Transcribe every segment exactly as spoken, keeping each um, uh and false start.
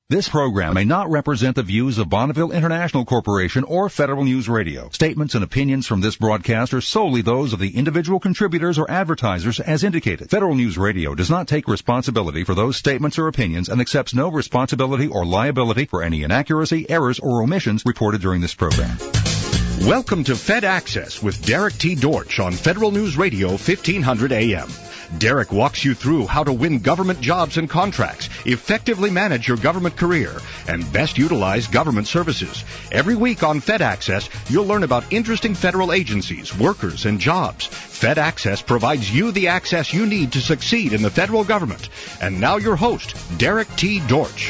This program may not represent the views of Bonneville International Corporation or Federal News Radio. Statements and opinions from this broadcast are solely those of the individual contributors or advertisers as indicated. Federal News Radio does not take responsibility for those statements or opinions and accepts no responsibility or liability for any inaccuracy, errors, or omissions reported during this program. Welcome to Fed Access with Derek T. Dortch on Federal News Radio fifteen hundred A M. Derek walks you through how to win government jobs and contracts, effectively manage your government career, and best utilize government services. Every week on Fed Access, you'll learn about interesting federal agencies, workers, and jobs. Fed Access provides you the access you need to succeed in the federal government. And now your host, Derek T. Dortch.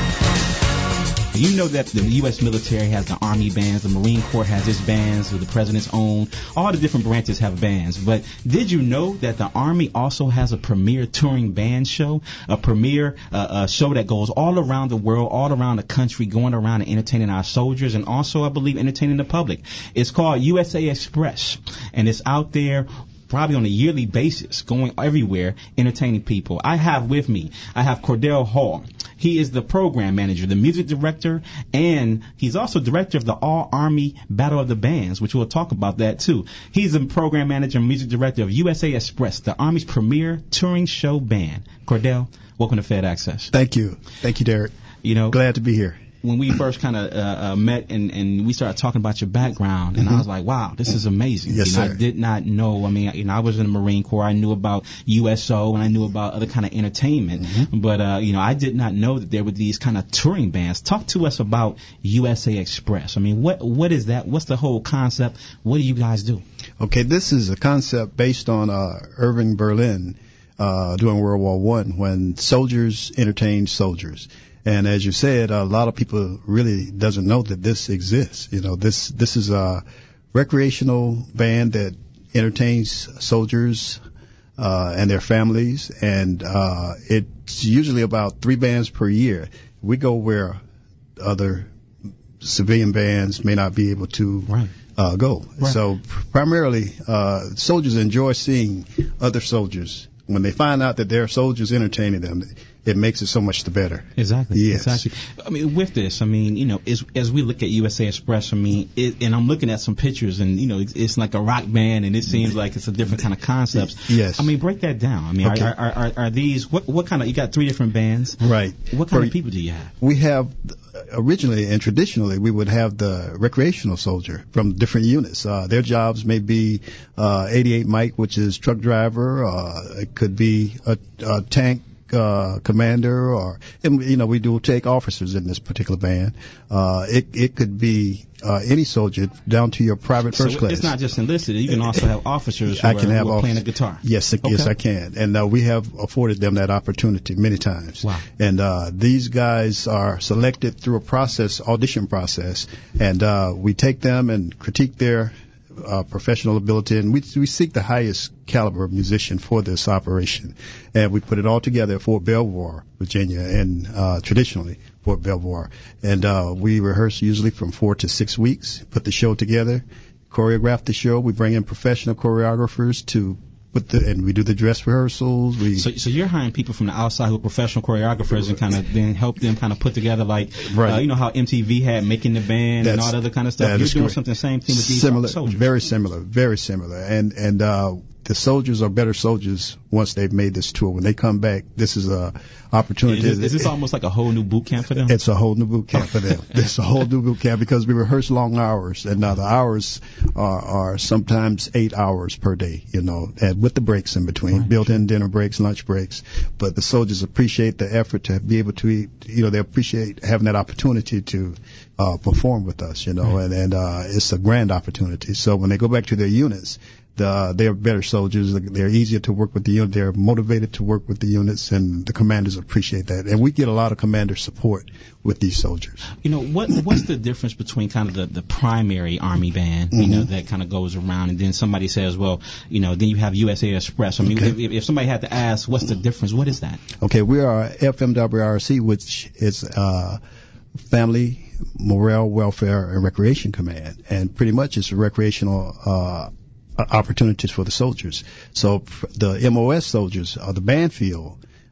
You know that the U S military has the Army bands, the Marine Corps has its bands, the President's own. All the different branches have bands. But did you know that the Army also has a premier touring band show, a premier uh, uh, show that goes all around the world, all around the country, going around and entertaining our soldiers and also, I believe, entertaining the public. It's called U S A Express, and it's out there probably on a yearly basis, going everywhere, entertaining people. I have with me, I have Cordell Hall. He is the program manager, the music director, and he's also director of the All-Army Battle of the Bands, which we'll talk about that too. He's the program manager and music director of U S A Express, the Army's premier touring show band. Cordell, welcome to Fed Access. Thank you. Thank you, Derek. You know, glad to be here. When we first kind of uh, uh, met and, and we started talking about your background, and mm-hmm. I was like, wow, this is amazing. Yes, you know, sir. I did not know. I mean, you know, I was in the Marine Corps. I knew about U S O and I knew about other kind of entertainment. Mm-hmm. But, uh, you know, I did not know that there were these kind of touring bands. Talk to us about U S A Express. I mean, what what is that? What's the whole concept? What do you guys do? Okay, this is a concept based on uh, Irving Berlin uh, during World War One when soldiers entertained soldiers. And as you said, a lot of people really doesn't know that this exists. You know, this this is a recreational band that entertains soldiers uh, and their families, and uh, it's usually about three bands per year. We go where other civilian bands may not be able to right. uh, go. Right. So primarily, uh, soldiers enjoy seeing other soldiers. When they find out that there are soldiers entertaining them, it makes it so much the better. Exactly. Yes. Exactly. I mean, with this, I mean, you know, as, as we look at U S A Express, I mean, it, and I'm looking at some pictures, and you know, it's, it's like a rock band, and it seems like it's a different kind of concepts. Yes. I mean, break that down. I mean, okay. are, are, are are these what what kind of? You got three different bands, right? What kind For, of people do you have? We have originally and traditionally we would have the recreational soldier from different units. Uh, their jobs may be uh, eighty-eight Mike, which is truck driver. Uh, it could be a, a tank uh, commander, or and, you know, we do take officers in this particular band. Uh, it it could be uh, any soldier down to your private first so class. It's not just enlisted. You can also have officers who I can are, have who are officers. playing a guitar. Yes, okay. yes, I can, and uh, we have afforded them that opportunity many times. Wow. And uh, these guys are selected through a process, audition process, and uh, we take them and critique their Uh, professional ability, and we we seek the highest caliber of musician for this operation, and we put it all together at Fort Belvoir, Virginia, and uh, traditionally Fort Belvoir, and uh, we rehearse usually from four to six weeks, put the show together, choreograph the show. We bring in professional choreographers to put the, and we do the dress rehearsals. We so, so you're hiring people from the outside who are professional choreographers and kind of then help them kind of put together like, right. uh, you know how M T V had Making the Band That's, and all that other kind of stuff. You're doing correct. something the same thing with these similar, soldiers. Very similar, very similar, and and uh, the soldiers are better soldiers once they've made this tour. When they come back, this is a opportunity. Is, is this almost like a whole new boot camp for them? It's a whole new boot camp for them. It's a whole new boot camp because we rehearse long hours, and now the hours are, are sometimes eight hours per day, you know, and with the breaks in between, right. built-in dinner breaks, lunch breaks. But the soldiers appreciate the effort to be able to eat, you know, they appreciate having that opportunity to uh, perform with us, you know, right. and, and uh, it's a grand opportunity. So when they go back to their units, The, they're better soldiers. They're easier to work with the unit. They're motivated to work with the units, and the commanders appreciate that. And we get a lot of commander support with these soldiers. You know, what what's the difference between kind of the, the primary Army band, you mm-hmm. know, that kind of goes around, and then somebody says, well, you know, then you have U S A Express. I mean, okay. if, if somebody had to ask, what's the difference? What is that? Okay, we are F M W R C, which is uh, Family, Morale, Welfare, and Recreation Command, and pretty much it's a recreational uh opportunities for the soldiers. So the M O S soldiers, or the band field,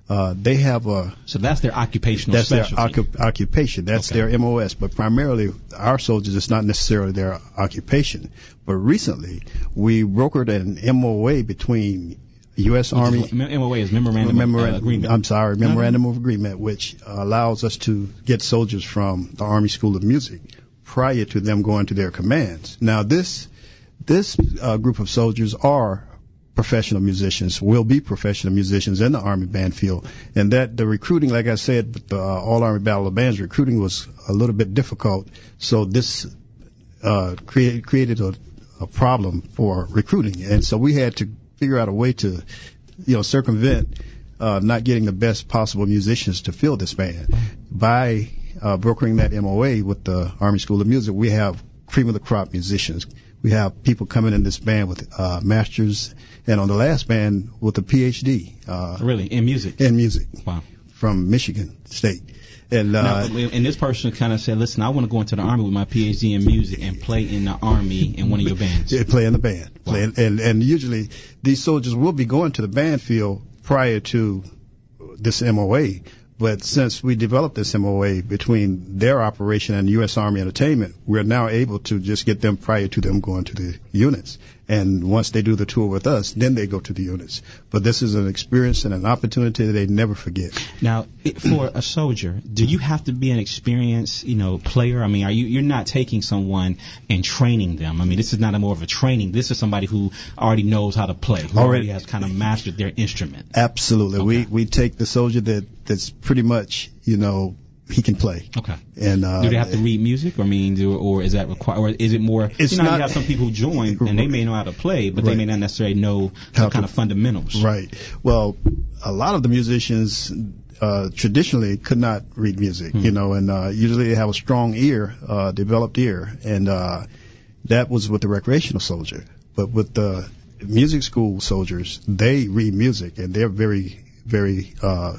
Uh, they have a so that's their occupational that's specialty. their occup- occupation. That's Okay. their M O S. But primarily, our soldiers, it's not necessarily their occupation. But recently, we brokered an M O A between U S. Army. Which is what- M O A is memorandum, memorandum of uh, agreement. I'm sorry, memorandum of agreement, which allows us to get soldiers from the Army School of Music prior to them going to their commands. Now, this this uh, group of soldiers are professional musicians, will be professional musicians in the Army band field, and that the recruiting, like I said, with the uh, All Army Battle of Bands, recruiting was a little bit difficult. So this uh, create, created a, a problem for recruiting, and so we had to figure out a way to, you know, circumvent uh, not getting the best possible musicians to fill this band by uh, brokering that M O A with the Army School of Music. We have cream of the crop musicians. We have people coming in this band with uh, masters, and on the last band with a P H D. Uh, really, in music? In music. Wow. From Michigan State. And, uh, now, and this person kind of said, listen, I want to go into the Army with my P H D in music and play in the Army in one of your bands. Yeah, play in the band. Wow. Play in, and, and usually these soldiers will be going to the band field prior to this M O A. But since we developed this M O A between their operation and U S. Army Entertainment, we're now able to just get them prior to them going to the units. And once they do the tour with us, then they go to the units. But this is an experience and an opportunity that they never forget. Now, it, for a soldier, do you have to be an experienced, you know, player? I mean, are you, you're not taking someone and training them. I mean, this is not a more of a training. This is somebody who already knows how to play, who already, already has kind of mastered their instrument. Absolutely. Okay. We, we take the soldier that, that's pretty much, you know, he can play. Okay. And uh, do they have to read music, or I mean, do, or is that required, or is it more? It's you know, not, you have some people who join and they may know how to play, but right. they may not necessarily know some kind of fundamentals. Right. Well, a lot of the musicians uh, traditionally could not read music, hmm. you know, and uh, usually they have a strong ear, uh, developed ear, and uh, that was with the recreational soldier. But with the music school soldiers, they read music, and they're very, very uh,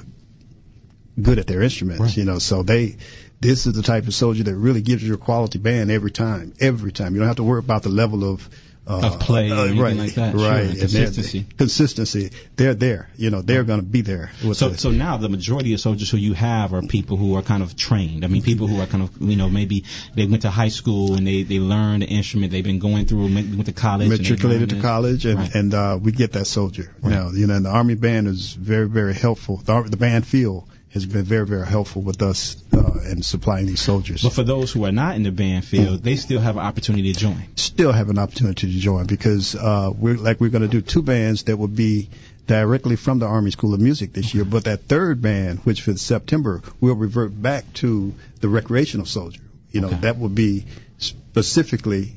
good at their instruments, right. you know, so they, this is the type of soldier that really gives you a quality band every time, every time. You don't have to worry about the level of, uh, of play or anything right, like that. Right. Sure. Consistency. They're, consistency. They're there, you know, they're going to be there. So, the, so now the majority of soldiers who you have are people who are kind of trained. I mean, people who are kind of, you know, maybe they went to high school and they, they learned the instrument. They've been going through, maybe went to college. Matriculated to college, and, right. and uh, we get that soldier. Right. Now, you know, and the Army band is very, very helpful. The, the band field has been very, very helpful with us uh, in supplying these soldiers. But for those who are not in the band field, they still have an opportunity to join. Still have an opportunity to join because uh, we're like we're going to do two bands that will be directly from the Army School of Music this okay. year. But that third band, which for September, will revert back to the recreational soldier. You know, okay. that will be specifically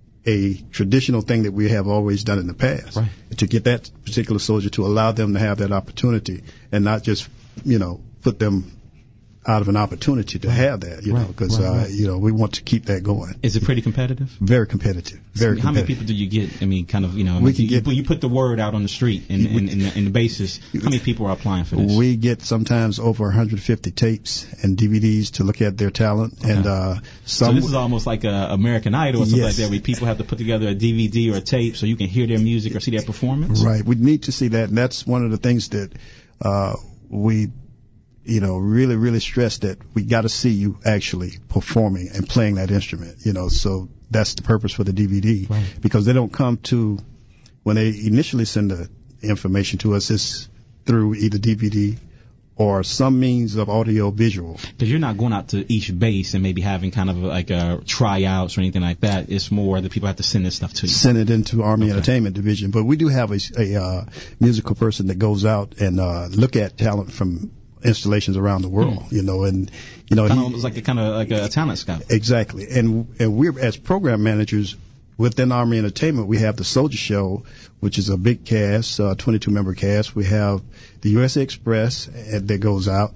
a traditional thing that we have always done in the past. Right. To get that particular soldier to allow them to have that opportunity and not just, you know, put them out of an opportunity to have that, you right. know, because, right, uh, right. you know, we want to keep that going. Is it pretty competitive? Very competitive. Very so competitive. How many people do you get? I mean, kind of, you know, we you, can get, you put the word out on the street and in, in, in, the, in the basis, how many people are applying for this? We get sometimes over one hundred fifty tapes and D V Ds to look at their talent. Okay. And uh, some. So this is almost like a American Idol or something yes. like that, where people have to put together a D V D or a tape so you can hear their music or see their performance? Right. We need to see that, and that's one of the things that uh, we you know, really, really stress that we got to see you actually performing and playing that instrument, you know, so that's the purpose for the D V D. Right. Because they don't come to, when they initially send the information to us, it's through either D V D or some means of audio visual. Because you're not going out to each base and maybe having kind of like a tryouts or anything like that. It's more that people have to send this stuff to you. Send it into Army okay. Entertainment Division. But we do have a, a uh, musical person that goes out and uh, look at talent from installations around the world, mm. you know, and you know, kind he, of like a kind of like a talent scout. Exactly, and and we're as program managers within Army Entertainment. We have the Soldier Show, which is a big cast, uh, twenty-two member cast. We have the U S A Express that goes out,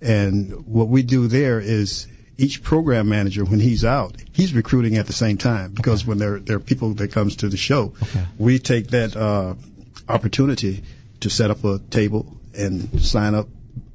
and what we do there is each program manager, when he's out, he's recruiting at the same time because okay. when there there are people that comes to the show, okay. we take that uh, opportunity to set up a table and sign up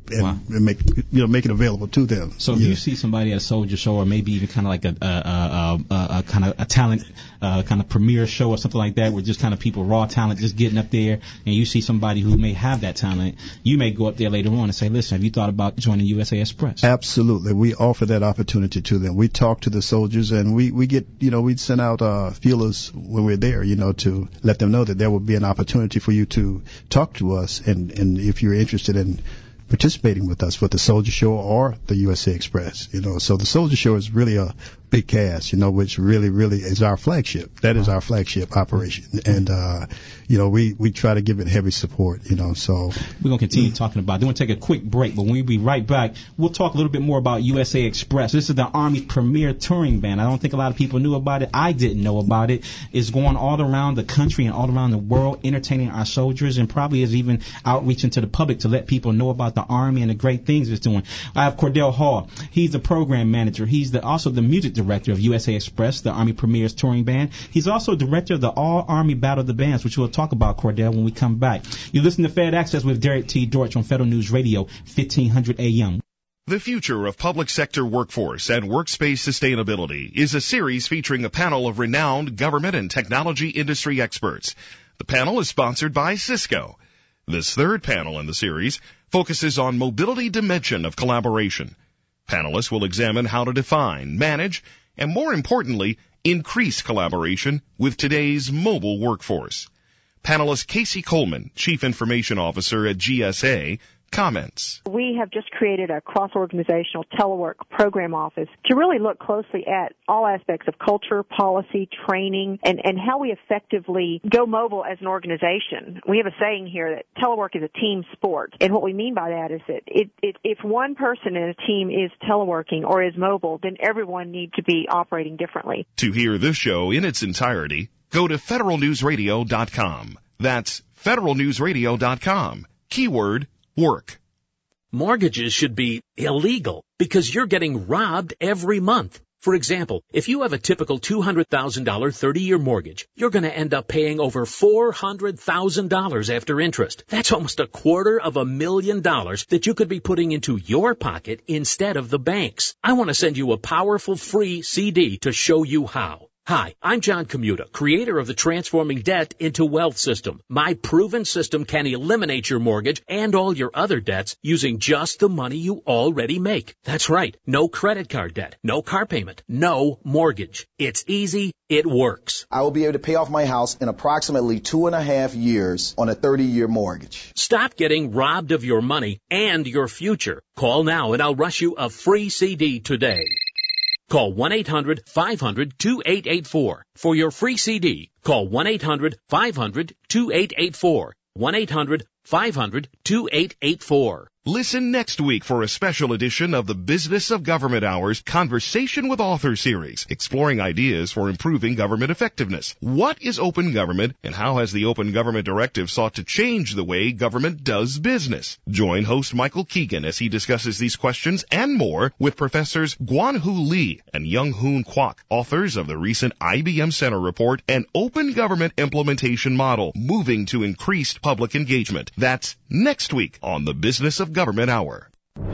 and, wow. and make you know make it available to them. So if yeah. you see somebody at a soldier show, or maybe even kind of like a, a, a, a, a kind of a talent uh, kind of premiere show or something like that, where just kind of people raw talent just getting up there, and you see somebody who may have that talent, you may go up there later on and say, listen, have you thought about joining U S A Express? Absolutely, we offer that opportunity to them. We talk to the soldiers, and we we get you know we send out uh, feelers when we're there, you know, to let them know that there will be an opportunity for you to talk to us, and and if you're interested in participating with us for the Soldier Show or the U S A Express, you know. So the Soldier Show is really a big cast, you know, which really, really is our flagship. That is our flagship operation. And, uh, you know, we, we try to give it heavy support, you know, so. We're going to continue talking about it. Then we'll take a quick break, but when we be right back, we'll talk a little bit more about U S A Express. This is the Army's premier touring band. I don't think a lot of people knew about it. I didn't know about it. It's going all around the country and all around the world, entertaining our soldiers, and probably is even outreaching to the public to let people know about the Army and the great things it's doing. I have Cordell Hall. He's the program manager. He's the, also the music director of U S A Express, the Army Premier's touring band. He's also director of the All Army Battle of the Bands, which we'll talk about, Cordell, when we come back. You listen to Fed Access with Derek T. Dortch on Federal News Radio, fifteen hundred A M. The Future of Public Sector Workforce and Workspace Sustainability is a series featuring a panel of renowned government and technology industry experts. The panel is sponsored by Cisco. This third panel in the series focuses on mobility dimension of collaboration. Panelists will examine how to define, manage, and more importantly, increase collaboration with today's mobile workforce. Panelist Casey Coleman, Chief Information Officer at G S A, comments. We have just created a cross-organizational telework program office to really look closely at all aspects of culture, policy, training, and, and how we effectively go mobile as an organization. We have a saying here that telework is a team sport, and what we mean by that is that it, it, if one person in a team is teleworking or is mobile, then everyone needs to be operating differently. To hear this show in its entirety, go to federal news radio dot com. That's federal news radio dot com. Keyword work. Mortgages should be illegal because you're getting robbed every month. For example, if you have a typical two hundred thousand dollars thirty-year mortgage, you're going to end up paying over four hundred thousand dollars after interest. That's almost a quarter of a million dollars that you could be putting into your pocket instead of the bank's. I want to send you a powerful free C D to show you how. Hi, I'm John Commuta, creator of the Transforming Debt into Wealth system. My proven system can eliminate your mortgage and all your other debts using just the money you already make. That's right. No credit card debt, no car payment, no mortgage. It's easy. It works. I will be able to pay off my house in approximately two and a half years on a thirty-year mortgage. Stop getting robbed of your money and your future. Call now and I'll rush you a free C D today. Call one eight hundred five hundred two eight eight four for your free C D. Call one eight hundred five hundred two eight eight four. one eight hundred five hundred two eight eight four. Listen next week for a special edition of the Business of Government Hour's Conversation with Author series, exploring ideas for improving government effectiveness. What is open government, and how has the Open Government Directive sought to change the way government does business? Join host Michael Keegan as he discusses these questions and more with Professors Guan-Hu Lee and Young-Hoon Kwok, authors of the recent I B M Center report, An Open Government Implementation Model, Moving to Increased Public Engagement. That's next week on the Business of Government Hour.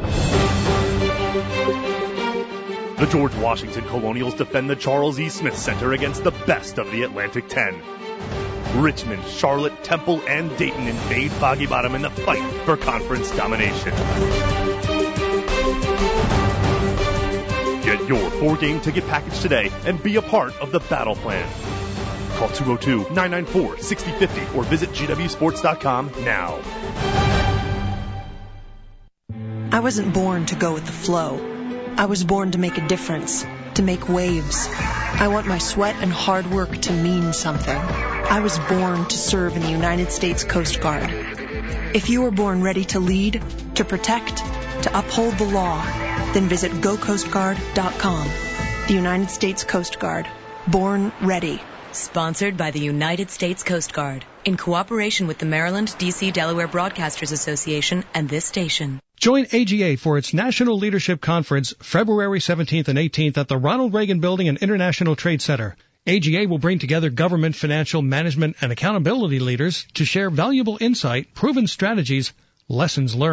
The George Washington Colonials defend the Charles E. Smith Center against the best of the Atlantic ten. Richmond, Charlotte, Temple, and Dayton invade Foggy Bottom in the fight for conference domination. Get your four-game ticket package today and be a part of the battle plan. Call two oh two, nine nine four, six oh five oh or visit G W sports dot com now. I wasn't born to go with the flow. I was born to make a difference, to make waves. I want my sweat and hard work to mean something. I was born to serve in the United States Coast Guard. If you were born ready to lead, to protect, to uphold the law, then visit go coast guard dot com. The United States Coast Guard. Born ready. Sponsored by the United States Coast Guard, in cooperation with the Maryland, D C, Delaware Broadcasters Association and this station. Join A G A for its National Leadership Conference February seventeenth and eighteenth at the Ronald Reagan Building and International Trade Center. A G A will bring together government, financial, management, and accountability leaders to share valuable insight, proven strategies, lessons learned.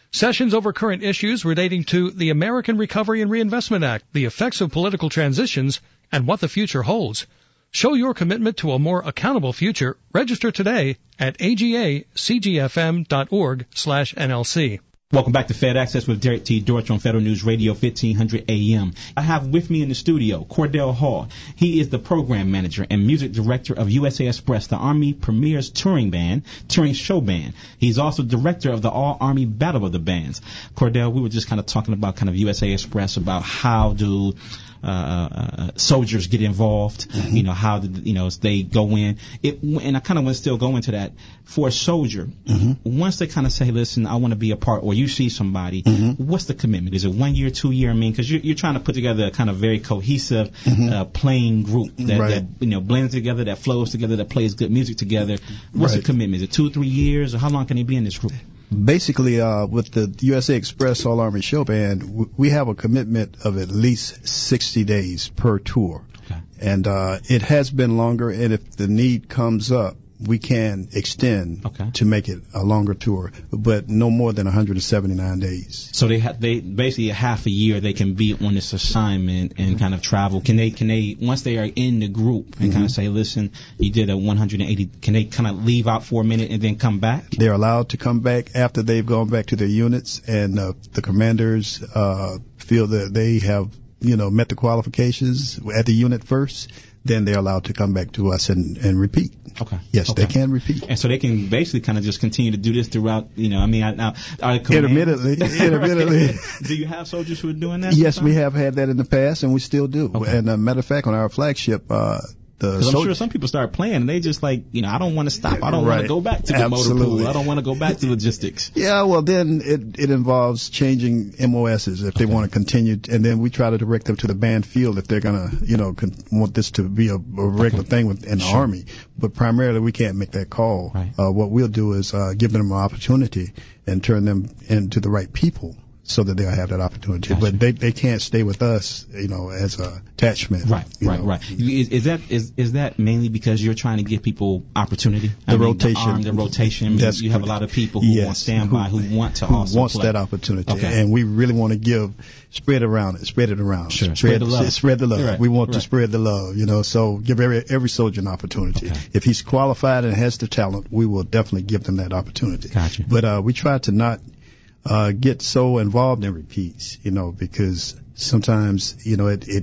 Sessions over current issues relating to the American Recovery and Reinvestment Act, the effects of political transitions, and what the future holds. Show your commitment to a more accountable future. Register today at A G A C G F M dot org slash N L C. Welcome back to Fed Access with Derek T. Dortch on Federal News Radio fifteen hundred A M. I have with me in the studio Cordell Hall. He is the program manager and music director of U S A Express, the Army Premier's touring band, touring show band. He's also director of the All-Army Battle of the Bands. Cordell, we were just kind of talking about kind of U S A Express, about how do uh, uh, soldiers get involved, mm-hmm. you know, how did, you know, they go in. It, and I kind of want to still go into that. For a soldier, mm-hmm. once they kind of say, listen, I want to be a part, or you see somebody, mm-hmm. what's the commitment? Is it one year, two year? I mean, because you're, you're trying to put together a kind of very cohesive mm-hmm. uh, playing group that, right. that, you know, blends together, that flows together, that plays good music together. What's right. the commitment? Is it two, three years, or how long can they be in this group? Basically, uh, with the U S A Express All Army Show Band, w- we have a commitment of at least sixty days per tour. Okay. And uh, it has been longer, and if the need comes up, we can extend okay. to make it a longer tour, but no more than one hundred seventy-nine days. So they ha- they basically a half a year they can be on this assignment and mm-hmm. kind of travel. Can they can they once they are in the group and mm-hmm. kind of say, listen, you did a one hundred eighty, can they kind of leave out for a minute and then come back? They're allowed to come back after they've gone back to their units, and uh, the commanders uh, feel that they have, you know, met the qualifications at the unit first. Then they're allowed to come back to us and, and repeat. Okay. Yes, okay. they can repeat. And so they can basically kind of just continue to do this throughout, you know, I mean, I, now, are intermittently, intermittently. Do you have soldiers who are doing that? Yes, we have had that in the past, and we still do. Okay. And a uh, matter of fact, on our flagship, uh, Because I'm sure some people start playing and they just like, you know, I don't want to stop. I don't right. want to go back to the Absolutely. motor pool. I don't want to go back to logistics. Yeah, well, then it, it involves changing M O S's if they okay. want to continue. And then we try to direct them to the band field if they're going to, you know, con- want this to be a, a regular okay. thing with, in the sure. Army. But primarily we can't make that call. Right. Uh, what we'll do is uh, give them an opportunity and turn them into the right people, so that they'll have that opportunity. Gotcha. But they they can't stay with us, you know, as a attachment. Right, right, know. right. Is, is that is is that mainly because you're trying to give people opportunity? The I mean, rotation. The, arm, the rotation. That's you have a lot of people who yes. want standby, who, who want to who also wants play. that opportunity. Okay. And we really want to give, spread around it, spread it around. Sure. Spread, spread the love. Spread the love. Right. We want right. to spread the love, you know, so give every every soldier an opportunity. Okay. If he's qualified and has the talent, we will definitely give them that opportunity. Gotcha. But uh, we try to not Uh, get so involved in repeats, you know, because sometimes, you know, it it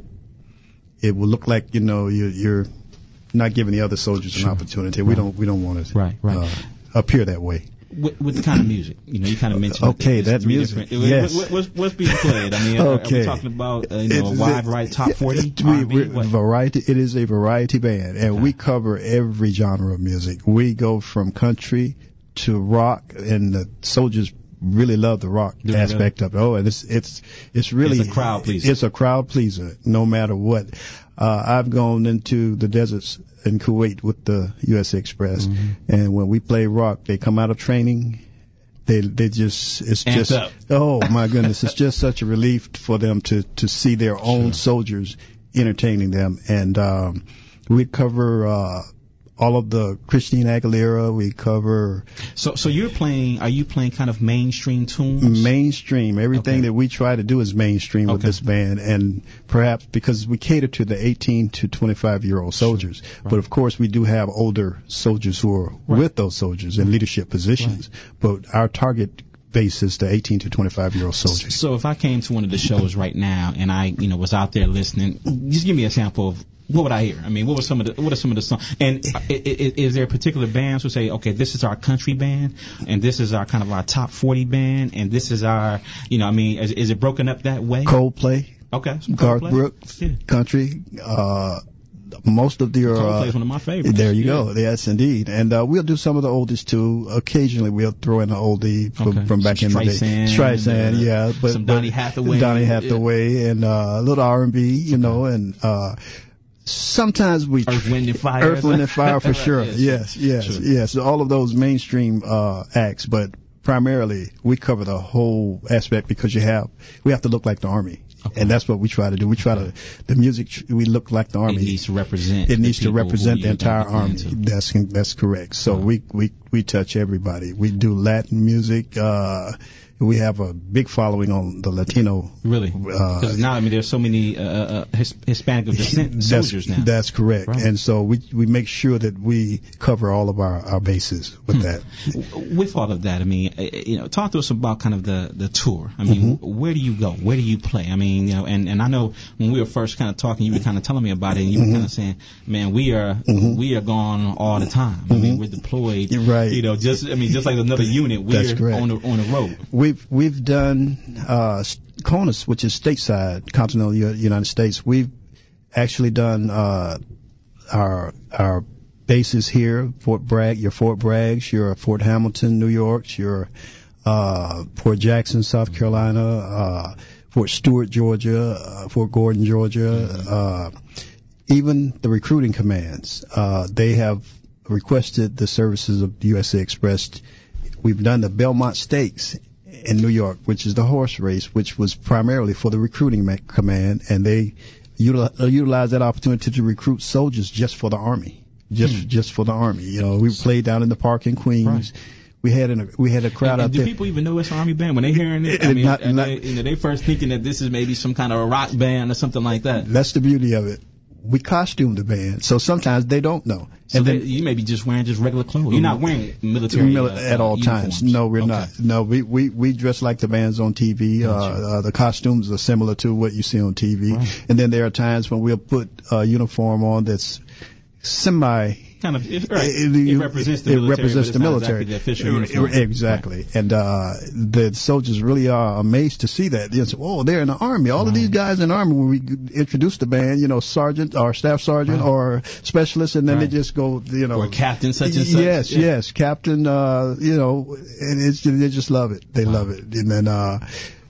it will look like, you know, you're, you're not giving the other soldiers sure. an opportunity. Right. We don't we don't want it right, right. uh, appear that way. With, with the kind of music, you know, you kind of mentioned okay, that, that music. Yes. What, what's, what's being played? I mean, okay. are we talking about uh, you know, a wide variety, top forty? We, we, variety. It is a variety band, and okay. we cover every genre of music. We go from country to rock, and the soldiers really love the rock Do aspect really? of it. Oh, and it's it's it's really it's a crowd pleaser. It's a crowd pleaser, no matter what. Uh, I've gone into the deserts in Kuwait with the U S Express, mm-hmm. and when we play rock, they come out of training. They they just it's Amped just up. oh my goodness, it's just such a relief for them to to see their own sure. soldiers entertaining them, and um, we cover. Uh, all of the Christina Aguilera, we cover. So, so you're playing, are you playing kind of mainstream tunes? Mainstream. Everything okay. that we try to do is mainstream okay. with this band, and perhaps because we cater to the eighteen to twenty-five year old soldiers. Sure. Right. But of course we do have older soldiers who are right. with those soldiers in leadership positions. Right. But our target base is the eighteen to twenty-five year old soldiers. So if I came to one of the shows right now and I, you know, was out there listening, just give me a sample of what would I hear? I mean, what were some of the what are some of the songs? And is, is there particular bands who say, okay, this is our country band, and this is our kind of our top forty band, and this is our, you know, I mean, is, is it broken up that way? Coldplay. Okay. Garth Brooks. Yeah. Country. Uh, most of the Coldplay is one of my favorites. There you yeah. go. Yes, indeed. And uh, we'll do some of the oldies too. Occasionally we'll throw in an oldie from, okay. from back some in the day. Streisand, uh, yeah. But, some Donny Hathaway. Donny Hathaway yeah. and uh, a little R and B, you okay. know, and uh, sometimes we Earth, Wind and Fire. Earth, Wind and Fire for right, sure. yes, yes, yes, sure. yes. All of those mainstream uh, acts, but primarily we cover the whole aspect because you have we have to look like the Army. Okay. And that's what we try to do. We try okay. to, the music, we look like the Army. It needs to represent. It needs to represent the entire Army. To. That's that's correct. So right. we, we, we touch everybody. We do Latin music. Uh, we have a big following on the Latino. Really? Because uh, now, I mean, there's so many uh, uh, His- Hispanic of descent soldiers now. That's correct. Right. And so we we make sure that we cover all of our, our bases with hmm. that. With all of that, I mean, you know, talk to us about kind of the, the tour. I mean, mm-hmm. where do you go? Where do you play? I mean, you know, and, and I know when we were first kind of talking, you were kind of telling me about it, and you mm-hmm. were kind of saying, man, we are mm-hmm. we are gone all the time. Mm-hmm. I mean, we're deployed. Right. You know, just I mean, just like another unit, we're on the on the road. We've we've done uh, CONUS, which is stateside, continental U- United States. We've actually done uh, our our bases here, Fort Bragg, your Fort Braggs, your Fort Hamilton, New York, your uh, Fort Jackson, South Carolina, uh, Fort Stewart, Georgia, uh, Fort Gordon, Georgia, uh, even the recruiting commands. Uh, they have requested the services of the U S A Express. We've done the Belmont Stakes in New York, which is the horse race, which was primarily for the recruiting ma- command, and they util- uh, utilized that opportunity to recruit soldiers just for the Army, just hmm. just for the Army. You know, we played down in the park in Queens. Right. We had an, we had a crowd and, out and do there. Do people even know it's an Army band when they hearing it? I mean, not, not, they, you know, they first thinking that this is maybe some kind of a rock band or something like that. That's the beauty of it. We costume the band, so sometimes they don't know. So and they, then, you may be just wearing just regular clothes. You're not wearing military mili- uh, at all uniforms. times. No, we're okay. not. No, we, we we dress like the bands on T V. Gotcha. Uh, uh, the costumes are similar to what you see on T V. Right. And then there are times when we'll put a uniform on that's semi. Kind of, it, right. it, it represents the it military. Represents the military. Exactly the official uniform. Exactly. Right. And uh, the soldiers really are amazed to see that. They say, "Oh, they're in the Army. All right. of these guys in the Army." When we introduce the band, you know, sergeant or staff sergeant right. or specialist, and then right. they just go, you know, or captain such and such. Yes, yeah. yes, captain. Uh, you know, and it's they just love it. They wow. love it. And then uh,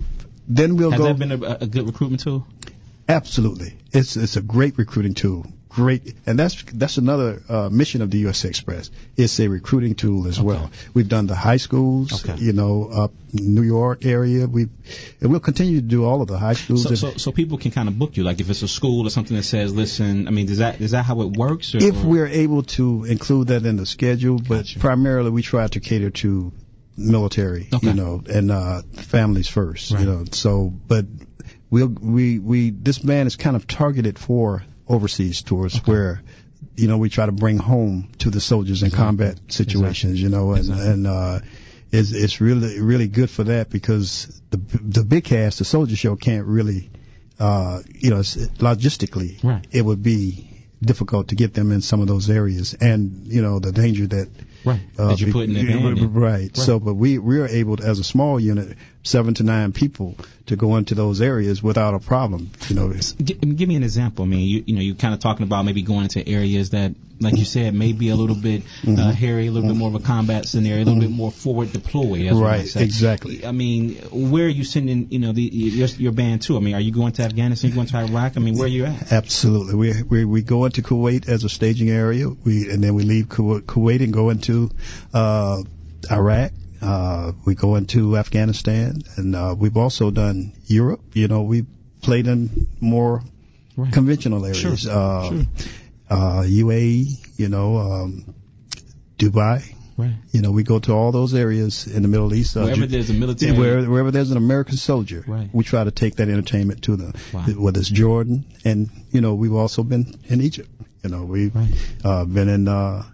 then we'll Has go. Has that been a, a good recruitment tool? Absolutely. It's it's a great recruiting tool. Great, and that's that's another uh, mission of the U S A Express. It's a recruiting tool as okay. well. We've done the high schools, okay. you know, up New York area. We and we'll continue to do all of the high schools. So, so, so people can kind of book you, like if it's a school or something that says, "Listen," I mean, is that is that how it works? Or, if or? we're able to include that in the schedule, but gotcha. primarily we try to cater to military, okay. you know, and uh, families first, right. you know. So, but we'll we we this band is kind of targeted for overseas tours okay. where, you know, we try to bring home to the soldiers in exactly. combat situations, exactly. you know, and, exactly. and, uh, it's, it's really, really good for that because the, the big cast, the soldier show can't really, uh, you know, logistically, right. it would be difficult to get them in some of those areas and, you know, the danger that, Right, uh, that you're putting the band in. Right. right. So, but we we're able to, as a small unit, seven to nine people, to go into those areas without a problem. You know. Give, give me an example. I mean, you, you know, you're kind of talking about maybe going into areas that, like you said, may be a little bit mm-hmm. uh, hairy, a little mm-hmm. bit more of a combat scenario, a little mm-hmm. bit more forward deployed. Right. Exactly. I mean, where are you sending, you know, the your, your band to? I mean, are you going to Afghanistan? You going to Iraq? I mean, where are you at? Absolutely. We we we go into Kuwait as a staging area. We and then we leave Kuwait and go into uh, Iraq. Uh, we go into Afghanistan, and uh, we've also done Europe. You know, we played in more right. conventional areas. Sure. Uh, sure. Uh, U A E, you know, um, Dubai. Right. You know, we go to all those areas in the Middle East. Wherever uh, there's a military. Where, wherever there's an American soldier, right. we try to take that entertainment to them. Wow. Whether it's Jordan, and, you know, we've also been in Egypt. You know, we've right. uh, been in uh,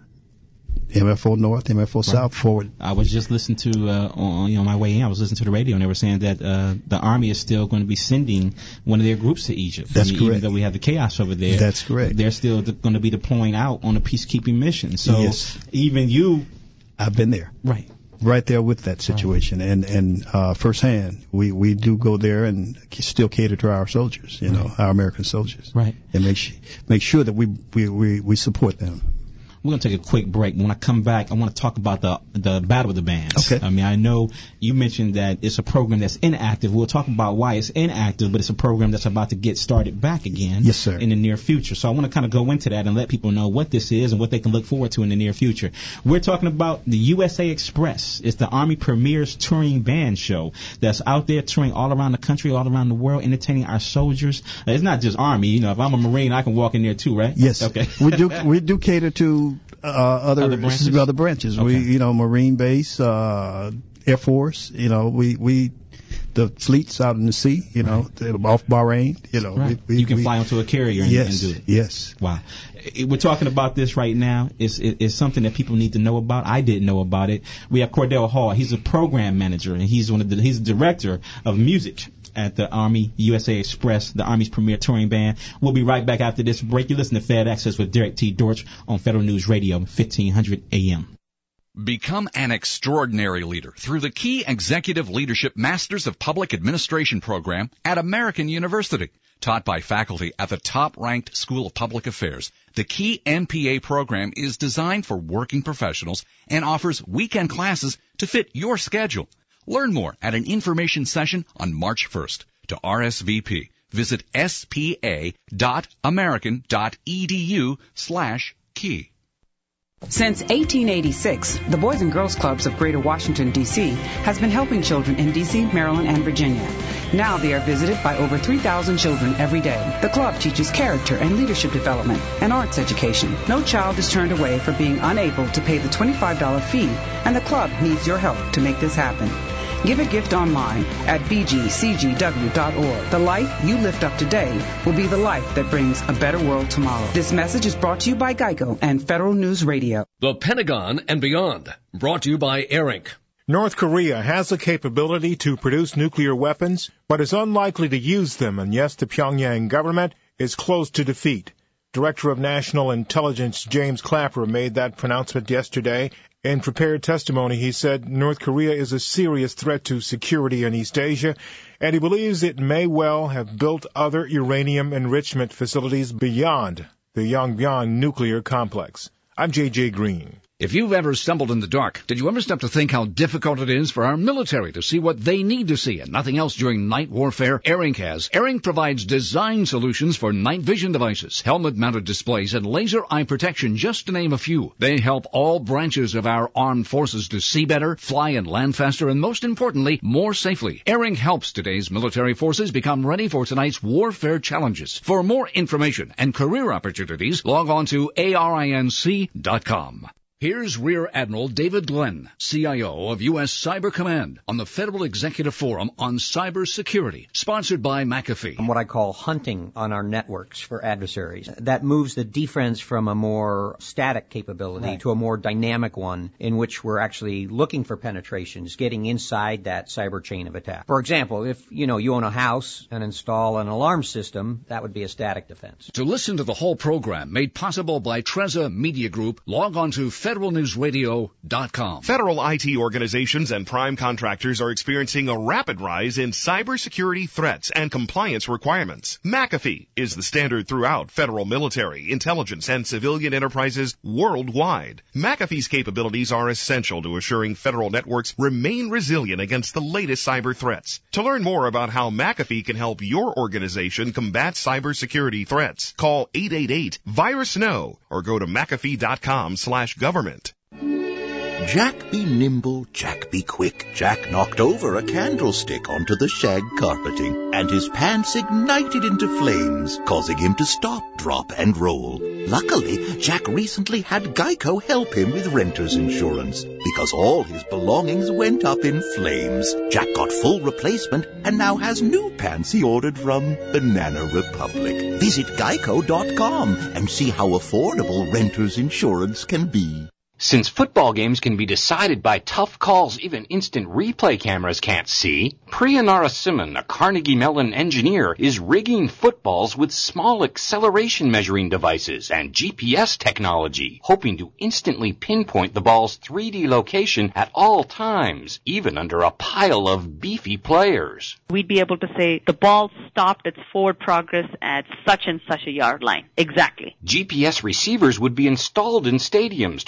M F O North, M F O right. South, forward. I was just listening to, uh, on, you know, my way in, I was listening to the radio, and they were saying that uh, the Army is still going to be sending one of their groups to Egypt. That's I mean, correct. Even though we have the chaos over there. That's correct. They're still going to be deploying out on a peacekeeping mission. So yes. even you... I've been there. Right. Right there with that situation. Right. And, and uh, firsthand, we, we do go there and still cater to our soldiers, you right. know, our American soldiers. Right. And make, sh- make sure that we, we, we, we support them. We're going to take a quick break. When I come back, I want to talk about the the Battle of the Bands. Okay. I mean, I know you mentioned that it's a program that's inactive. We'll talk about why it's inactive, but it's a program that's about to get started back again yes, sir. in the near future. So I want to kind of go into that and let people know what this is and what they can look forward to in the near future. We're talking about the U S A Express. It's the Army Premier's touring band show that's out there touring all around the country, all around the world, entertaining our soldiers. It's not just Army. You know, if I'm a Marine, I can walk in there too, right? Yes. Okay. we do we do cater to include uh, other Other branches? other branches. Okay. We, you know, Marine Base, uh, Air Force. You know, we we the fleets out in the sea. You know, off Bahrain. You know, Right. we, we, you can we, fly onto a carrier and, yes, and do it. Yes. Wow. We're talking about this right now. It's, it's something that people need to know about. I didn't know about it. We have Cordell Hall. He's a program manager, and he's one of the, he's the director of music at the Army U S A Express, the Army's premier touring band. We'll be right back after this break. You listen to Fed Access with Derek T. Dortch on Federal News Radio, fifteen hundred A M. Become an extraordinary leader through the Key Executive Leadership Masters of Public Administration program at American University. Taught by faculty at the top-ranked School of Public Affairs, the Key M P A program is designed for working professionals and offers weekend classes to fit your schedule. Learn more at an information session on March first. To R S V P, visit spa.american.edu slash key. Since eighteen eighty-six, the Boys and Girls Clubs of Greater Washington, D C has been helping children in D C, Maryland, and Virginia. Now they are visited by over three thousand children every day. The club teaches character and leadership development and arts education. No child is turned away for being unable to pay the twenty-five dollars fee, and the club needs your help to make this happen. Give a gift online at b g c g w dot org. The life you lift up today will be the life that brings a better world tomorrow. This message is brought to you by Geico and Federal News Radio. The Pentagon and Beyond, brought to you by AIRINC. North Korea has the capability to produce nuclear weapons, but is unlikely to use them, and yes, the Pyongyang government is close to defeat. Director of National Intelligence James Clapper made that pronouncement yesterday. In prepared testimony, he said North Korea is a serious threat to security in East Asia, and he believes it may well have built other uranium enrichment facilities beyond the Yongbyon nuclear complex. I'm J J Green. If you've ever stumbled in the dark, did you ever stop to think how difficult it is for our military to see what they need to see and nothing else during night warfare? AIRINC has. AIRINC provides design solutions for night vision devices, helmet-mounted displays, and laser eye protection, just to name a few. They help all branches of our armed forces to see better, fly and land faster, and most importantly, more safely. AIRINC helps today's military forces become ready for tonight's warfare challenges. For more information and career opportunities, log on to A R I N C dot com. Here's Rear Admiral David Glenn, C I O of U S Cyber Command, on the Federal Executive Forum on Cybersecurity, sponsored by McAfee. What I call hunting on our networks for adversaries. That moves the defense from a more static capability right. to a more dynamic one in which we're actually looking for penetrations, getting inside that cyber chain of attack. For example, if, you know, you own a house and install an alarm system, that would be a static defense. To listen to the whole program made possible by Treza Media Group, log on to Federal News Radio dot com. Federal I T organizations and prime contractors are experiencing a rapid rise in cybersecurity threats and compliance requirements. McAfee is the standard throughout federal military, intelligence, and civilian enterprises worldwide. McAfee's capabilities are essential to assuring federal networks remain resilient against the latest cyber threats. To learn more about how McAfee can help your organization combat cybersecurity threats, call eight eight eight virus know or go to McAfee dot com slash government. Jack be nimble, Jack be quick. Jack knocked over a candlestick onto the shag carpeting, and his pants ignited into flames, causing him to stop, drop, and roll. Luckily, Jack recently had Geico help him with renter's insurance, because all his belongings went up in flames. Jack got full replacement and now has new pants he ordered from Banana Republic. Visit geico dot com and see how affordable renter's insurance can be. Since football games can be decided by tough calls even instant replay cameras can't see, Priya Narasimhan, a Carnegie Mellon engineer, is rigging footballs with small acceleration measuring devices and G P S technology, hoping to instantly pinpoint the ball's three D location at all times, even under a pile of beefy players. We'd be able to say the ball stopped its forward progress at such and such a yard line. Exactly. G P S receivers would be installed in stadiums to ensure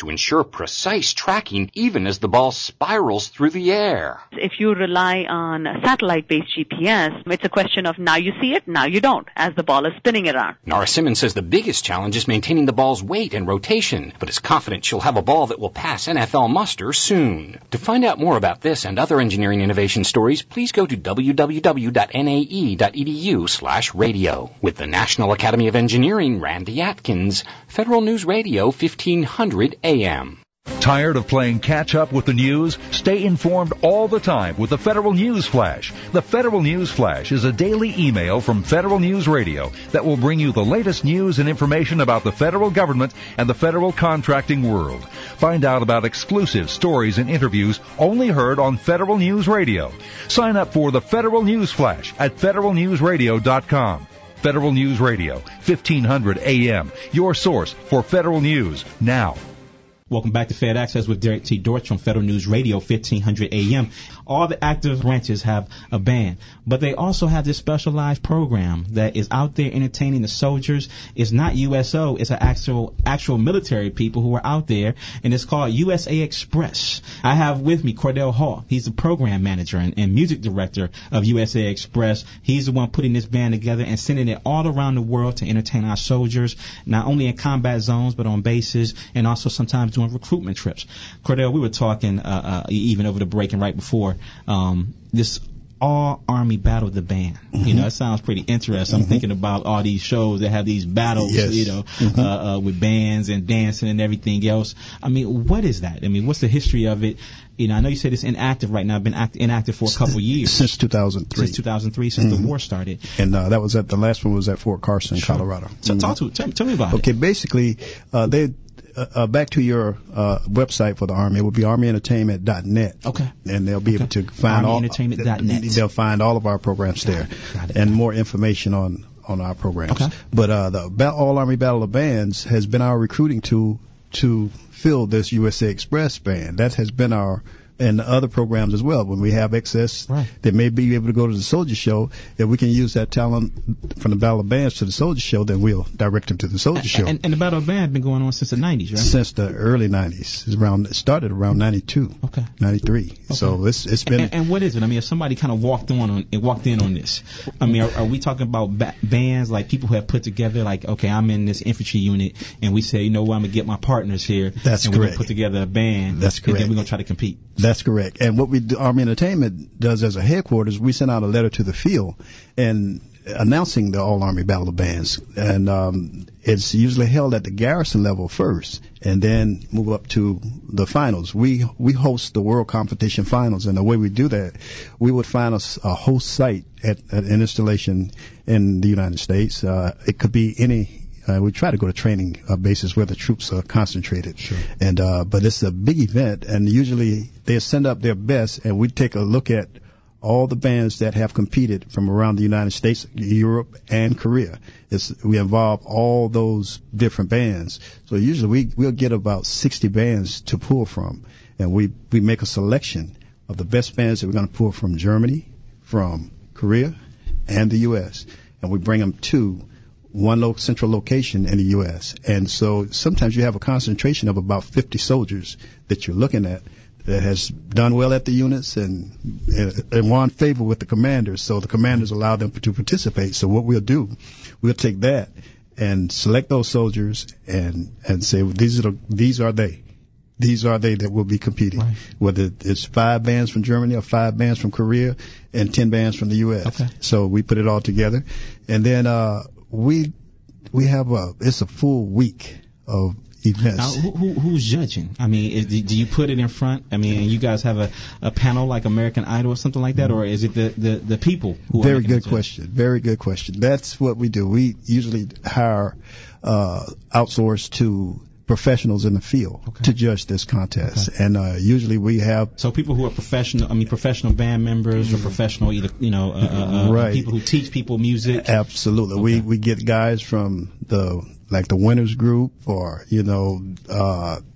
ensure precise tracking even as the ball spirals through the air. If you rely on satellite-based G P S, it's a question of now you see it, now you don't, as the ball is spinning around. Narasimhan says the biggest challenge is maintaining the ball's weight and rotation, but is confident she'll have a ball that will pass N F L muster soon. To find out more about this and other engineering innovation stories, please go to w w w dot n a e dot e d u slash radio. With the National Academy of Engineering, Randy Atkins, Federal News Radio, fifteen hundred A M. Tired of playing catch-up with the news? Stay informed all the time with the Federal News Flash. The Federal News Flash is a daily email from Federal News Radio that will bring you the latest news and information about the federal government and the federal contracting world. Find out about exclusive stories and interviews only heard on Federal News Radio. Sign up for the Federal News Flash at federal news radio dot com. Federal News Radio, fifteen hundred A M, your source for federal news now. Welcome back to Fed Access with Derek T. Dortch on Federal News Radio, fifteen hundred A M. All the active branches have a band, but they also have this specialized program that is out there entertaining the soldiers. It's not U S O, it's an actual actual military people who are out there, and it's called U S A Express. I have with me Cordell Hall. He's the program manager and, and music director of U S A Express. He's the one putting this band together and sending it all around the world to entertain our soldiers, not only in combat zones, but on bases, and also sometimes doing recruitment trips. Cordell, we were talking uh, uh, even over the break and right before um, this all-Army Battle of the Band. Mm-hmm. You know, it sounds pretty interesting. Mm-hmm. I'm thinking about all these shows that have these battles, yes. you know, mm-hmm. uh, uh, with bands and dancing and everything else. I mean, what is that? I mean, what's the history of it? You know, I know you said it's inactive right now. It's been act- inactive for a couple years. Since two thousand three. Since two thousand three, since mm-hmm. the war started. And uh, that was at, the last one was at Fort Carson, sure. Colorado. So mm-hmm. talk to tell, tell me about okay, it. Okay, basically, uh, they Uh, uh, back to your uh, website for the Army. It will be army entertainment dot net. Okay. And they'll be okay. able to find army entertainment dot net. all. They'll find all of our programs there, Got it. and more information on on our programs. Okay. But uh, the ba- All Army Battle of Bands has been our recruiting tool to fill this U S A Express band. That has been our and other programs as well. When we have excess, right. they may be able to go to the Soldier Show. If we can use that talent from the Battle of Bands to the Soldier Show, then we'll direct them to the Soldier and, Show. And, and the Battle of Bands been going on since the nineties, right? Since the early nineties. It's around, it started around ninety-two. Okay. ninety-three. Okay. So it's it's been. And, and what is it? I mean, if somebody kind of walked on, on walked in on this, I mean, are, are we talking about ba- bands like people who have put together, like, okay, I'm in this infantry unit, and we say, you know what, I'm gonna get my partners here. That's and correct. We're gonna put together a band. That's correct. And then we're gonna try to compete. That's correct. And what we do, Army Entertainment does as a headquarters, we send out a letter to the field and announcing the All Army Battle of Bands, and um, it's usually held at the garrison level first, and then move up to the finals. We we host the World Competition Finals, and the way we do that, we would find a, a host site at, at an installation in the United States. Uh, it could be any. Uh, we try to go to training uh, bases where the troops are concentrated, sure. and uh, but it's a big event, and usually they send up their best, and we take a look at all the bands that have competed from around the United States, Europe, and Korea. It's, we involve all those different bands. So usually we, we'll get about sixty bands to pull from, and we, we make a selection of the best bands that we're going to pull from Germany, from Korea, and the U S, and we bring them to one lo- central location in the U S. And so sometimes you have a concentration of about fifty soldiers that you're looking at that has done well at the units and, and, and won favor with the commanders. So the commanders allow them to participate. So what we'll do, we'll take that and select those soldiers and, and say, well, these are the, these are they. These are they that will be competing, right. Whether it's five bands from Germany or five bands from Korea and ten bands from the U S. Okay. So we put it all together. And then, uh, we, we have a, it's a full week of events. Now, who, who, who's judging? I mean, is, do you put it in front? I mean, you guys have a, a panel like American Idol or something like that, or is it the, the, the people who Very are good question. Very good question. That's what we do. We usually hire, uh, outsource to professionals in the field okay. to judge this contest. Okay. And, uh, usually we have. So people who are professional, I mean, professional band members or professional, either, you know, uh, uh, right. people who teach people music. Absolutely. Okay. We, we get guys from the, like the Winners Group or, you know, uh,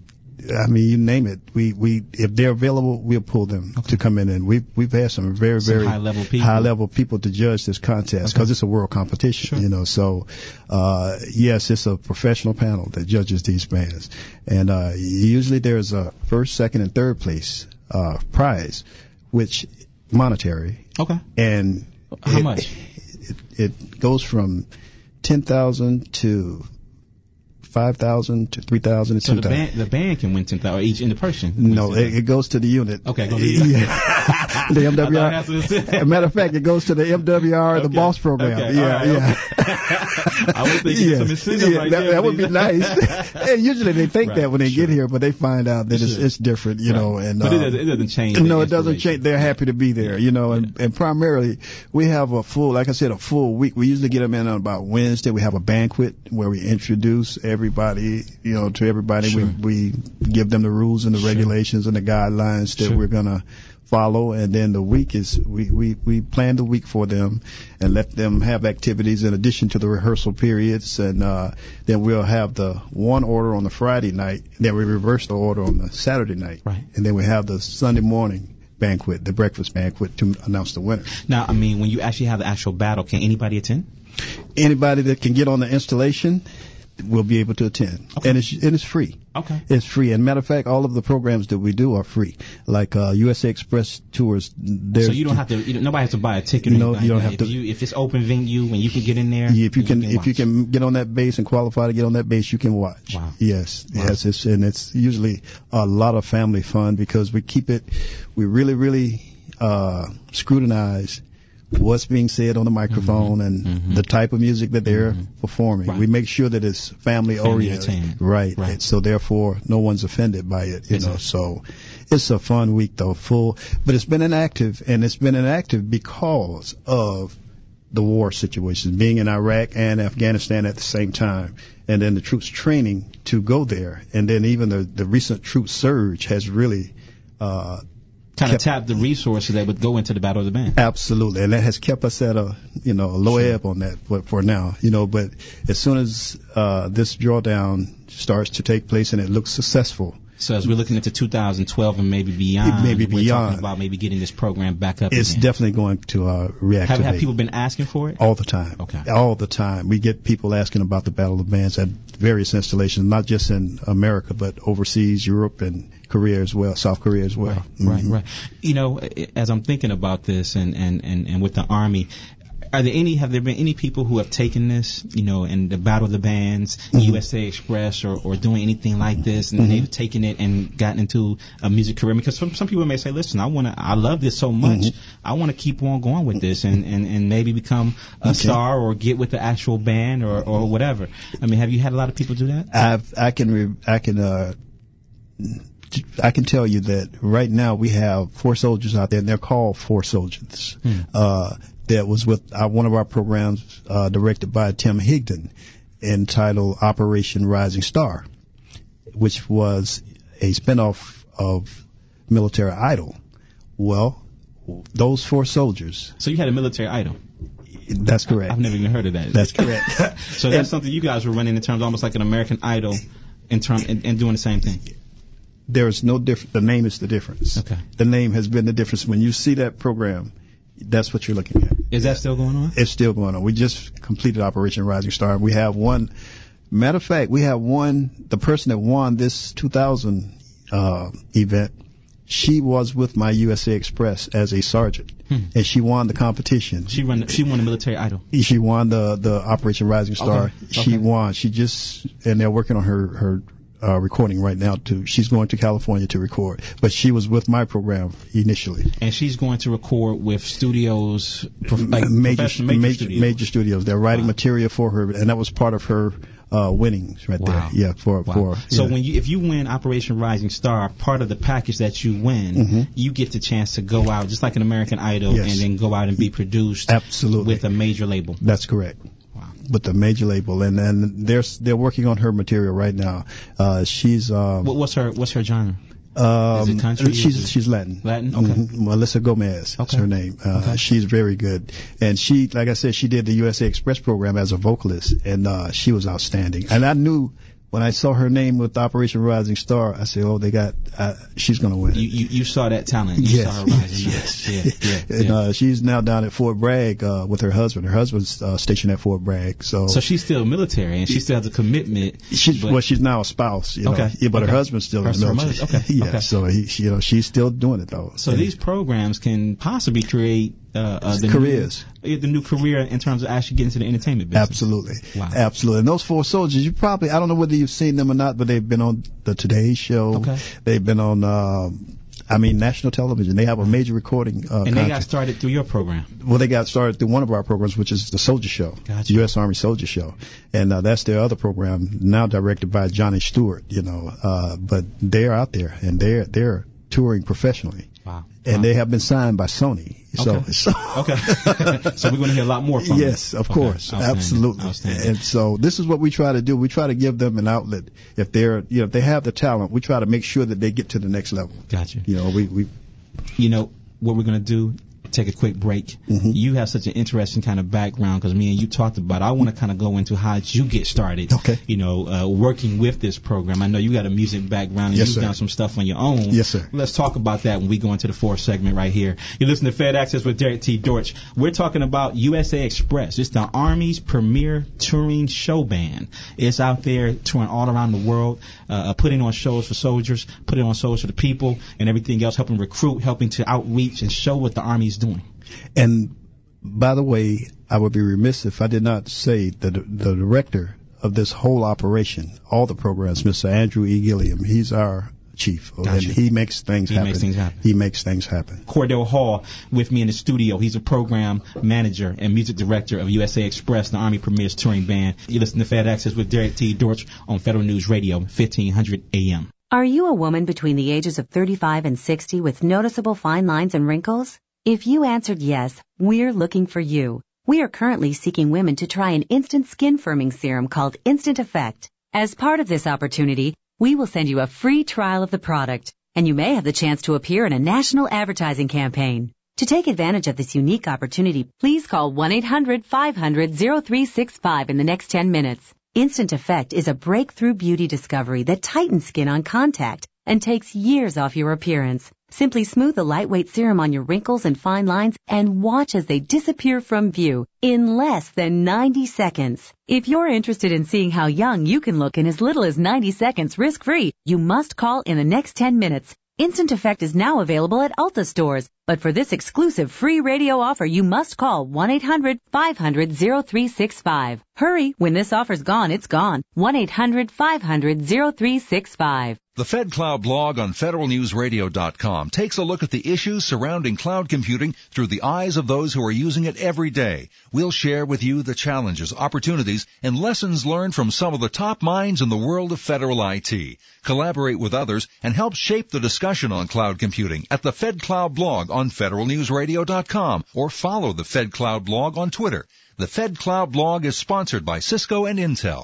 I mean, you name it. We we if they're available, we'll pull them okay. to come in. And we we've had some very some very high level people. high level people to judge this contest because okay. it's a world competition. Sure. You know, so uh, yes, it's a professional panel that judges these bands, and uh, usually there's a first, second, and third place uh, prize, which monetary. Okay. And how it, much? It, it goes from ten thousand to five thousand to three thousand to so two thousand. The band, the band can win ten thousand each in the person. No, it, it goes to the unit. Okay, go to the unit. Yeah. The M W R. As a matter of fact, it goes to the M W R, okay. the BOSS program. Okay. Yeah, right, yeah. Okay. I was thinking yes. some incentive yeah, right that, there. That would be nice. And usually they think right, that when they sure. get here, but they find out that sure. it's, it's different, you right. know. And but uh, it, doesn't, it doesn't change. No, it doesn't change. They're happy to be there, you know. And, and primarily, we have a full, like I said, a full week. We usually get them in on about Wednesday. We have a banquet where we introduce everybody, you know, to everybody. Sure. We we give them the rules and the sure. regulations and the guidelines that sure. we're gonna follow, and then the week is we, we we plan the week for them and let them have activities in addition to the rehearsal periods, and uh then we'll have the one order on the Friday night, then we reverse the order on the Saturday night, right. and then we have the Sunday morning banquet, the breakfast banquet, to announce the winner. Now, I mean, when you actually have the actual battle, can anybody attend? Anybody that can get on the installation will be able to attend. Okay. And it's and it's free. Okay. It's free. And matter of fact, all of the programs that we do are free. Like uh, U S A Express tours. So you don't have to. You know, nobody has to buy a ticket. Or no, you don't like have if to. You, if it's open venue and you can get in there. Yeah, if you can, you can if you can get on that base and qualify to get on that base, you can watch. Wow. Yes, wow. yes. It's and it's usually a lot of family fun because we keep it. We really, really uh, scrutinize what's being said on the microphone mm-hmm. and mm-hmm. the type of music that they're mm-hmm. performing. Right. We make sure that it's family, family oriented. Right. right. So therefore, no one's offended by it, you exactly. know. So it's a fun week, though, full. But it's been inactive, and it's been inactive because of the war situation, being in Iraq and Afghanistan at the same time, and then the troops training to go there. And then even the, the recent troop surge has really uh kind of tap the resources that would go into the battle of the band. Absolutely, and that has kept us at a you know a low sure. ebb on that for, for now. You know, but as soon as uh, this drawdown starts to take place and it looks successful. So as we're looking into two thousand twelve and maybe beyond, maybe we're beyond, talking about maybe getting this program back up. It's again. definitely going to uh, reactivate. Have, have people been asking for it? All the time. Okay. All the time. We get people asking about the Battle of the Bands at various installations, not just in America, but overseas, Europe and Korea as well, South Korea as well. Right, mm-hmm. right, right. You know, as I'm thinking about this and, and, and, and with the Army, are there any, have there been any people who have taken this, you know, in the Battle of the Bands, mm-hmm. U S A Express, or, or doing anything like this, and mm-hmm. they've taken it and gotten into a music career? Because some, some people may say, listen, I want to, I love this so much, mm-hmm. I want to keep on going with this and, and, and maybe become a okay. star or get with the actual band or, or whatever. I mean, have you had a lot of people do that? I've, I can, re, I can, uh, I can tell you that right now we have four soldiers out there, and they're called Four Soldiers. Hmm. Uh, that was with uh, one of our programs uh, directed by Tim Higdon, entitled Operation Rising Star, which was a spinoff of Military Idol. Well, those four soldiers. So you had a Military Idol. That's correct. I've never even heard of that. That's correct. So that's and, something you guys were running in terms of almost like an American Idol, in term and, and doing the same thing. There is no difference. The name is the difference. Okay. The name has been the difference. When you see that program, that's what you're looking at. Is that still going on? It's still going on. We just completed Operation Rising Star. We have one. Matter of fact, we have one. The person that won this two thousand uh, event, she was with my U S A Express as a sergeant, hmm. and she won the competition. She won. She won the Military Idol. She won the the Operation Rising Star. Okay. She okay. won. She just and they're working on her her. Uh, recording right now too. She's going to California to record, but she was with my program initially. And she's going to record with studios, like major, major, major, studios. major studios. They're writing wow. material for her, and that was part of her uh, winnings right wow. there. Yeah, for wow. for. So yeah. when you, if you win Operation Rising Star, part of the package that you win, mm-hmm. you get the chance to go out just like an American Idol, yes. and then go out and be produced. Absolutely. With a major label. That's correct. With the major label, and and they're they're working on her material right now. Uh, she's um, what, what's her what's her genre? Um, Is it country? She's she's Latin. Latin. Okay. Mm-hmm. Melissa Gomez. That's okay. her name. Uh, okay. She's very good, and she, like I said, she did the U S A Express program as a vocalist, and uh, she was outstanding. And I knew when I saw her name with Operation Rising Star, I said, "Oh, they got, uh, she's going to win." You, you you saw that talent. You yes, saw her rising. yes, yeah, yeah, yeah. And uh, she's now down at Fort Bragg uh, with her husband. Her husband's uh, stationed at Fort Bragg. So, so she's still military, and she still has a commitment. She's well, she's now a spouse. You know? Okay, yeah, but okay. her husband's still her in the military. Okay, yeah, okay. So he, she, you know, she's still doing it though. So and these programs can possibly create uh, uh, the careers, new, the new career in terms of actually getting into the entertainment business. Absolutely, wow, absolutely. And those four soldiers, you probably, I don't know whether you've seen them or not, but they've been on the Today Show. Okay. They've been on, um, I mean, national television. They have a major recording. Uh, and contract. they got started through your program. Well, they got started through one of our programs, which is the Soldier Show, gotcha. U S Army Soldier Show, and uh, that's their other program now directed by Johnny Stewart. You know, uh, but they're out there and they're they're touring professionally. Wow. And wow. they have been signed by Sony. So, okay. so okay. So we're going to hear a lot more from yes, them. of okay. course, Outstanding. absolutely. Outstanding. And so this is what we try to do. We try to give them an outlet. If they're, you know, if they have the talent, we try to make sure that they get to the next level. Gotcha. You know, we, we you know what we're going to do. Take a quick break. Mm-hmm. You have such an interesting kind of background because me and you talked about it. I want to kind of go into how did you get started. Okay. You know, uh, working with this program. I know you got a music background and yes, you've sir. done some stuff on your own. Yes, sir. Let's talk about that when we go into the fourth segment right here. You listen to Fed Access with Derek T. Dortch. We're talking about U S A Express. It's the Army's premier touring show band. It's out there touring all around the world, uh, putting on shows for soldiers, putting on shows for the people, and everything else, helping recruit, helping to outreach and show what the Army's doing. And by the way, I would be remiss if I did not say that the, the director of this whole operation, all the programs, Mister Andrew E. Gilliam, he's our chief, Gotcha. and he makes things he happen. Makes things happen. He makes things happen. Cordell Hall with me in the studio. He's a program manager and music director of U S A Express, the Army Premier's touring band. You listen to Fed Access with Derek T. Dortch on Federal News Radio, fifteen hundred A M. Are you a woman between the ages of thirty-five and sixty with noticeable fine lines and wrinkles? If you answered yes, we're looking for you. We are currently seeking women to try an instant skin firming serum called Instant Effect. As part of this opportunity, we will send you a free trial of the product, and you may have the chance to appear in a national advertising campaign. To take advantage of this unique opportunity, please call one eight hundred five hundred oh three six five in the next ten minutes. Instant Effect is a breakthrough beauty discovery that tightens skin on contact and takes years off your appearance. Simply smooth the lightweight serum on your wrinkles and fine lines and watch as they disappear from view in less than ninety seconds. If you're interested in seeing how young you can look in as little as ninety seconds risk-free, you must call in the next ten minutes. Instant Effect is now available at Ulta stores, but for this exclusive free radio offer, you must call one eight hundred five hundred oh three six five. Hurry, when this offer's gone, it's gone. one eight hundred five hundred oh three six five. The FedCloud blog on Federal News Radio dot com takes a look at the issues surrounding cloud computing through the eyes of those who are using it every day. We'll share with you the challenges, opportunities, and lessons learned from some of the top minds in the world of federal I T. Collaborate with others and help shape the discussion on cloud computing at the FedCloud blog on Federal News Radio dot com or follow the FedCloud blog on Twitter. The FedCloud blog is sponsored by Cisco and Intel.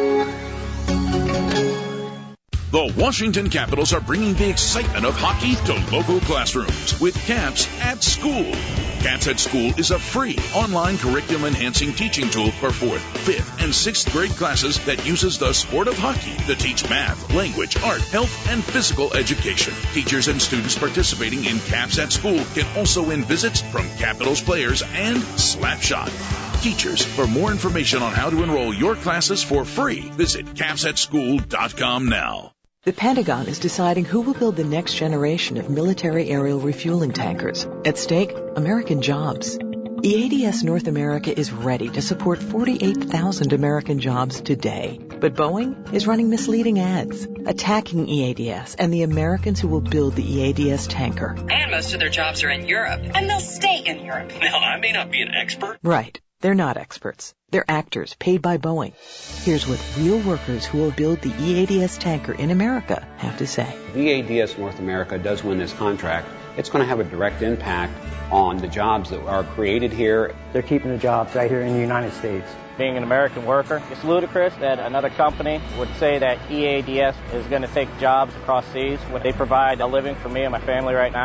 The Washington Capitals are bringing the excitement of hockey to local classrooms with Caps at School. Caps at School is a free online curriculum-enhancing teaching tool for fourth, fifth, and sixth grade classes that uses the sport of hockey to teach math, language, art, health, and physical education. Teachers and students participating in Caps at School can also win visits from Capitals players and Slapshot. Teachers, for more information on how to enroll your classes for free, visit caps at school dot com now. The Pentagon is deciding who will build the next generation of military aerial refueling tankers. At stake, American jobs. E A D S North America is ready to support forty-eight thousand American jobs today. But Boeing is running misleading ads, attacking E A D S and the Americans who will build the E A D S tanker. And most of their jobs are in Europe, and they'll stay in Europe. Now, I may not be an expert. Right. They're not experts. They're actors paid by Boeing. Here's what real workers who will build the E A D S tanker in America have to say. If E A D S North America does win this contract, it's going to have a direct impact on the jobs that are created here. They're keeping the jobs right here in the United States. Being an American worker, it's ludicrous that another company would say that E A D S is going to take jobs across seas when they provide a living for me and my family right now.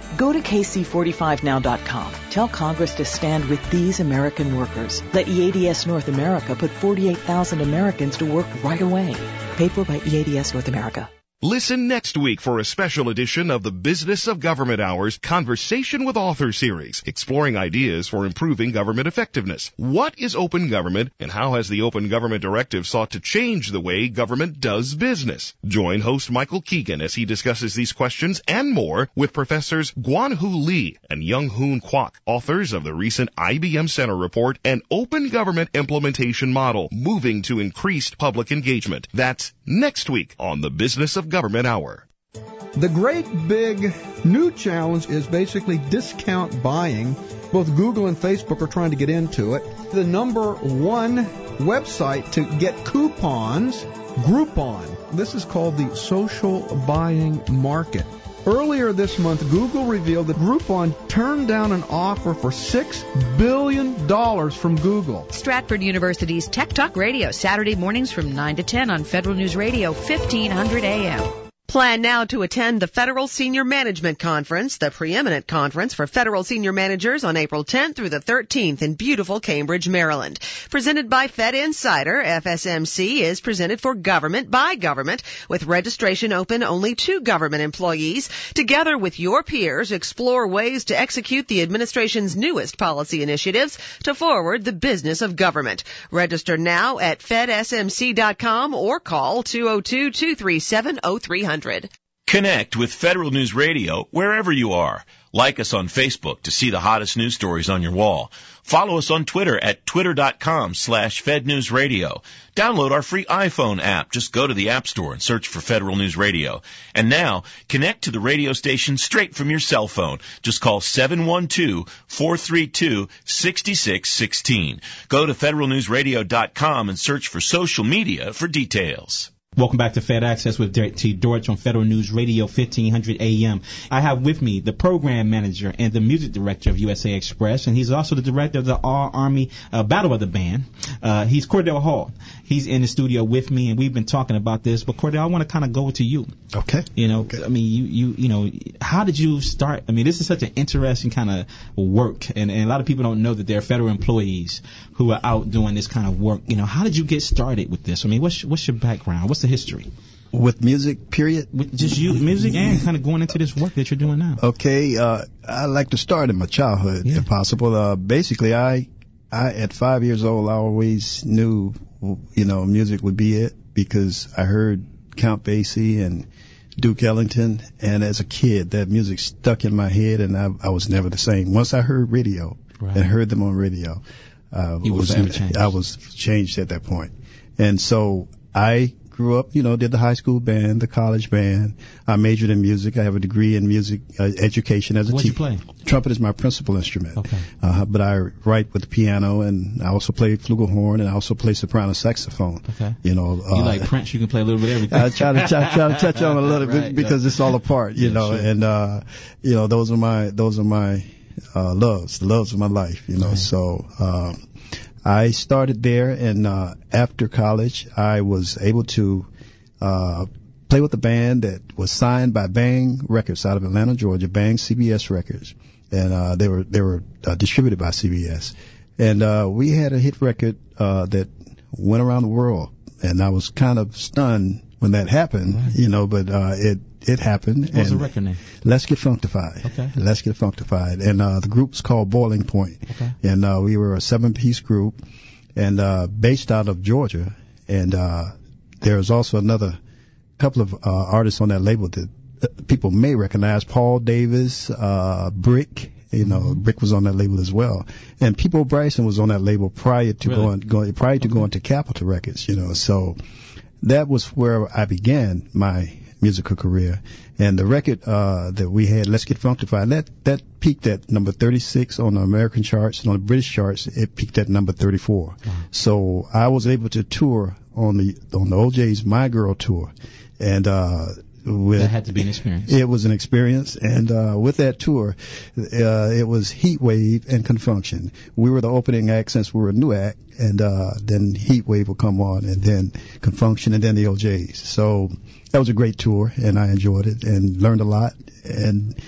Go to K C forty-five now dot com. Tell Congress to stand with these American workers. Let E A D S North America put forty-eight thousand Americans to work right away. Paid for by E A D S North America. Listen next week for a special edition of the Business of Government Hours Conversation with Author series, exploring ideas for improving government effectiveness. What is open government, and how has the Open Government Directive sought to change the way government does business? Join host Michael Keegan as he discusses these questions and more with Professors Guan-Hu Lee and Young-Hoon Kwok, authors of the recent I B M Center report, An Open Government Implementation Model, Moving to Increased Public Engagement. That's next week on the Business of Government Hour. The great big new challenge is basically discount buying. Both Google and Facebook are trying to get into it. The number one website to get coupons, Groupon. This is called the social buying market. Earlier this month, Google revealed that Groupon turned down an offer for six billion dollars from Google. Stratford University's Tech Talk Radio, Saturday mornings from nine to ten on Federal News Radio, fifteen hundred A M. Plan now to attend the Federal Senior Management Conference, the preeminent conference for federal senior managers, on April tenth through the thirteenth in beautiful Cambridge, Maryland. Presented by Fed Insider, F S M C is presented for government by government, with registration open only to government employees. Together with your peers, explore ways to execute the administration's newest policy initiatives to forward the business of government. Register now at fed s m c dot com or call two oh two, two three seven, oh three hundred. Connect with Federal News Radio wherever you are. Like us on Facebook to see the hottest news stories on your wall. Follow us on Twitter at twitter.com slash Fed News Radio. Download our free iPhone app. Just go to the App Store and search for Federal News Radio. And now, connect to the radio station straight from your cell phone. Just call seven one two, four three two, six six one six. Go to federal news radio dot com and search for social media for details. Welcome back to Fed Access with Derek T. Dortch on Federal News Radio, fifteen hundred A M. I have with me the program manager and the music director of U S A Express, and he's also the director of the All Army uh, Battle of the Band. Uh, he's Cordell Hall. He's in the studio with me, and we've been talking about this. But Cordell, I want to kind of go to you. Okay. You know, okay. I mean, you, you, you know, how did you start? I mean, this is such an interesting kind of work, and, and a lot of people don't know that there are federal employees who are out doing this kind of work. You know, how did you get started with this? I mean, what's what's your background? What's the history? With music, period? With just you, music, and kind of going into this work that you're doing now. Okay, uh, I like to start in my childhood, yeah. if possible. Uh, basically, I, I, at five years old, I always knew, you know, music would be it because I heard Count Basie and Duke Ellington, and as a kid, that music stuck in my head, and I, I was never the same. Once I heard radio right. and heard them on radio, uh, was, was I was changed at that point. And so I grew up, you know, did the high school band, the college band. I majored in music. I have a degree in music uh, education as a teacher. What you play? Trumpet is my principal instrument. Okay. Uh, but I write with the piano, and I also play flugelhorn, and I also play soprano saxophone. Okay. You know, uh, you like Prince? You can play a little bit of everything. I try to try, try to touch on a little right, bit because yeah. it's all a part, you yeah, know. Sure. And uh, you know, those are my those are my uh, loves, the loves of my life, you know. Right. So. Um, I started there, and uh, after college, I was able to uh, play with a band that was signed by Bang Records out of Atlanta, Georgia, Bang C B S Records, and uh, they were they were uh, distributed by C B S, and uh, we had a hit record uh, that went around the world, and I was kind of stunned when that happened, right. you know, but uh, it. It happened. What was the record name? Let's Get Functified. Okay. Let's Get Functified. And uh, the group's called Boiling Point. Okay. And uh, we were a seven-piece group, and uh, based out of Georgia. And uh, there's also another couple of uh, artists on that label that uh, people may recognize. Paul Davis, uh, Brick. You know, mm-hmm. Brick was on that label as well. And Peabo Bryson was on that label prior to really? going, going prior to okay. going to Capitol Records. You know, so that was where I began my musical career. And the record uh that we had, Let's Get Functified, that that peaked at number thirty-six on the American charts, and on the British charts it peaked at number thirty-four. Wow. So I was able to tour on the on the O J's My Girl tour, and uh with, that had to be an experience. It was an experience, and uh with that tour, uh it was Heat Wave and Confunction. We were the opening act since we were a new act, and uh then Heat Wave would come on, and then Confunction, and then the O J's. So that was a great tour, and I enjoyed it and learned a lot. And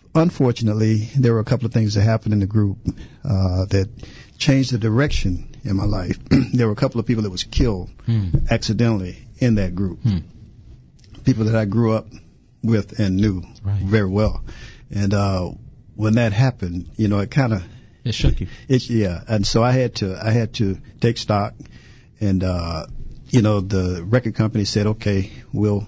unfortunately, there were a couple of things that happened in the group uh, that changed the direction in my life. There were a couple of people that was killed Hmm. accidentally in that group. Hmm. People that I grew up with and knew Right. very well. And uh, when that happened, you know, it kind of It shook you. It, yeah, and so I had to I had to take stock, and uh, you know, the record company said, okay, we'll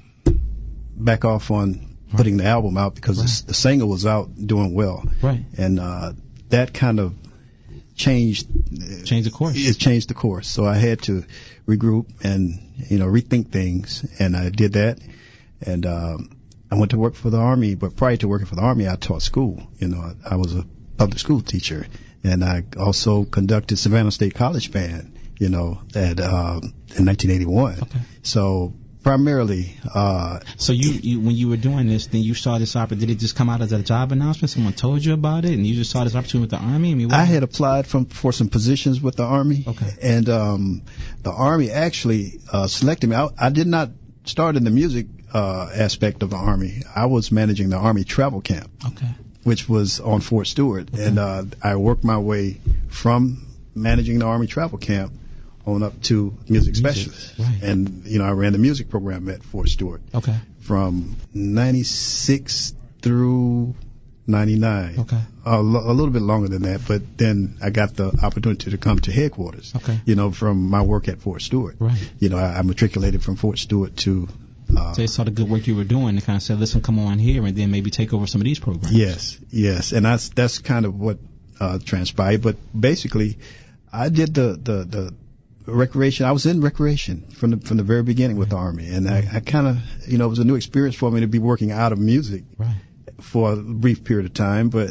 back off on putting the album out because Right. the, the single was out doing well, Right. and uh, that kind of changed Change the course. It changed the course, so I had to regroup and you know rethink things, and I did that, and um, I went to work for the Army. But prior to working for the Army, I taught school. You know, I, I was a public school teacher, and I also conducted Savannah State College Band, you know, at um, in nineteen eighty-one. Okay. So primarily, uh, So you, you, when you were doing this, then you saw this opportunity. Did it just come out as a job announcement? Someone told you about it, and you just saw this opportunity with the Army? I mean, what I had applied from, for some positions with the Army, Okay. and um, the Army actually uh, selected me. I, I did not start in the music uh, aspect of the Army. I was managing the Army travel camp, Okay. which was on Fort Stewart, Okay. and uh, I worked my way from managing the Army travel camp on up to music Music, specialist. right. And, you know, I ran the music program at Fort Stewart Okay. from ninety-six through ninety-nine. Okay. A, lo- a little bit longer than that, but then I got the opportunity to come to headquarters, Okay. you know, from my work at Fort Stewart. Right. You know, I, I matriculated from Fort Stewart to... Uh, So they saw the good work you were doing and kind of said, listen, come on here, and then maybe take over some of these programs. Yes, yes, and that's that's kind of what uh, transpired. But basically, I did the, the, the recreation. I was in recreation from the from the very beginning with the Army, and I, I kind of, you know, it was a new experience for me to be working out of music Right. for a brief period of time. But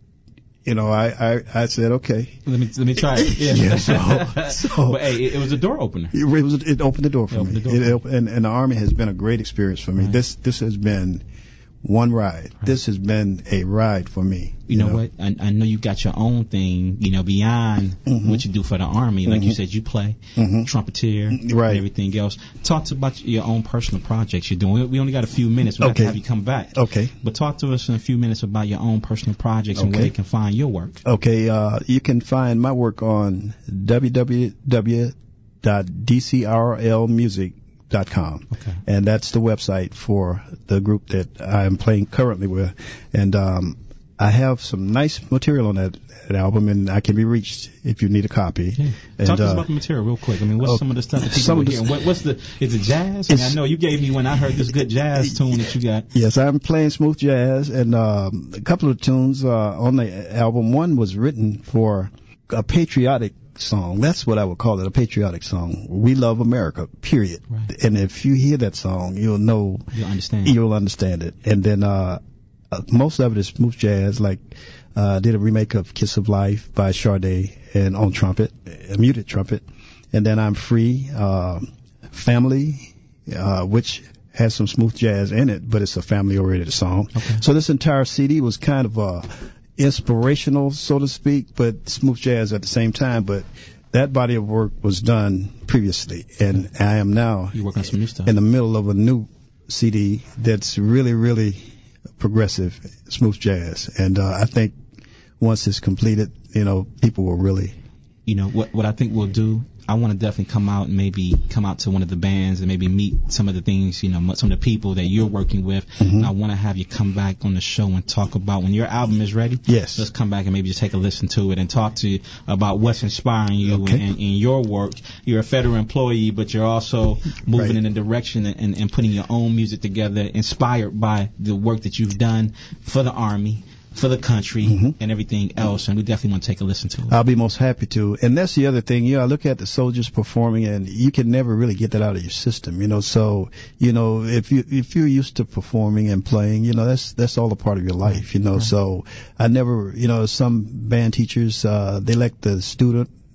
you know, I, I, I said, okay. Let me let me try it. Yeah. Yeah, so, so but hey, it, it was a door opener. It, was, it opened the door for It opened me. the door. It, op- and, and the Army has been a great experience for me. Right. This this has been one ride. Right. This has been a ride for me. You, know, know what? I, I know you got your own thing, you know, beyond Mhm. what you do for the Army. Like you Mhm. said, you play Mhm. trumpeter Right. and everything else. Talk to about your own personal projects you're doing. We, we only got a few minutes. We have Okay. to have you come back. Okay. But talk to us in a few minutes about your own personal projects and where Okay. they can find your work. Okay, uh, you can find my work on w w w dot d c r l music dot com. Okay. And that's the website for the group that I am playing currently with. And um, I have some nice material on that, that album, and I can be reached if you need a copy. Yeah. And, Talk to us uh, about the material real quick. I mean, what's oh, some of the stuff that people some will of the hear? What, what's the, is it jazz? I, mean, I know you gave me when I heard this good jazz tune that you got. Yes, I'm playing smooth jazz, and um, a couple of tunes uh, on the album. One was written for a patriotic song. That's what I would call it, a patriotic song. We love America, period. Right. And if you hear that song, you'll know, You'll understand. you'll understand it. And then uh, uh, most of it is smooth jazz. Like uh, I did a remake of Kiss of Life by Sade and on trumpet, a muted trumpet. And then I'm Free, uh, Family, uh, which has some smooth jazz in it, but it's a family-oriented song. Okay. So this entire C D was kind of uh, inspirational, so to speak, but smooth jazz at the same time. But that body of work was done previously, and I am now You're working on some new stuff. in the middle of a new C D that's really, really progressive, smooth jazz. And uh, I think once it's completed, you know, people will really... You know, what what I think we'll do, I want to definitely come out and maybe come out to one of the bands and maybe meet some of the things, you know, some of the people that you're working with. Mhm. And I want to have you come back on the show and talk about when your album is ready. Yes. Let's come back and maybe just take a listen to it and talk to you about what's inspiring you Okay. in, in your work. You're a federal employee, but you're also moving Right. in a direction and, and, and putting your own music together, inspired by the work that you've done for the Army, for the country, Mhm. and everything else. And we definitely want to take a listen to it. I'll be most happy to. And that's the other thing. You know, I look at the soldiers performing, and you can never really get that out of your system. You know, so you know, if you if you're used to performing and playing, you know, that's that's all a part of your life. You know, Right. so I never, you know, some band teachers uh, they let the student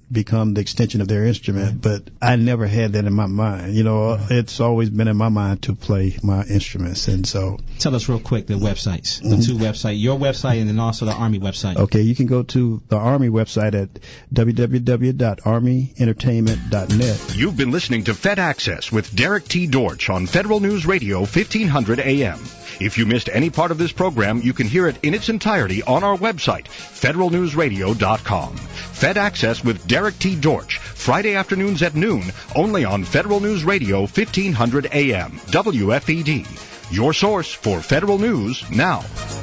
become the extension of their instrument, but I never had that in my mind. You know, right. It's always been in my mind to play my instruments, and so. Tell us real quick the websites, the mm-hmm. two websites, your website and then also the Army website. Okay, you can go to the Army website at w w w dot army entertainment dot net. You've been listening to Fed Access with Derek T. Dortch on Federal News Radio fifteen hundred A M. If you missed any part of this program, you can hear it in its entirety on our website, federal news radio dot com. Fed Access with Derek T. Dortch, Friday afternoons at noon, only on Federal News Radio fifteen hundred A M, W F E D. Your source for Federal News now.